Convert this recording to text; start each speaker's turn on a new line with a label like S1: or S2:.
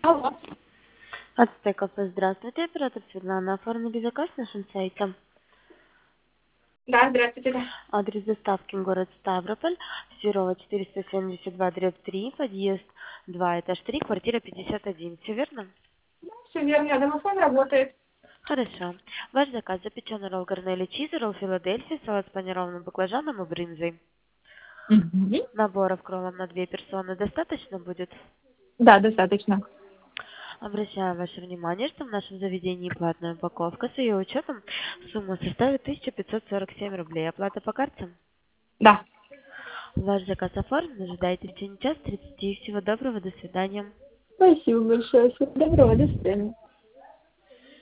S1: Алло.
S2: Ацтекафе, здравствуйте, оператор Светлана. Оформили заказ на нашем сайте.
S1: Да, здравствуйте. Да.
S2: Адрес доставки город Ставрополь, Серова 472/3, подъезд 2, этаж 3, квартира 51. Все верно?
S1: Все верно, домофон работает.
S2: Хорошо. Ваш заказ: запеченный ролл гарнели чиз, ролл Филадельфия, салат с панированным баклажаном и брынзой.
S1: Мгм.
S2: Наборов кроллом на 2 персоны достаточно будет?
S1: Да, достаточно.
S2: Обращаю ваше внимание, что в нашем заведении платная упаковка. С ее учетом сумма составит 1547 рублей. Оплата по карте?
S1: Да.
S2: Ваш заказ оформлен. Ожидайте в течение часа 30. Всего доброго. До свидания.
S1: Спасибо большое. Всего доброго. До свидания.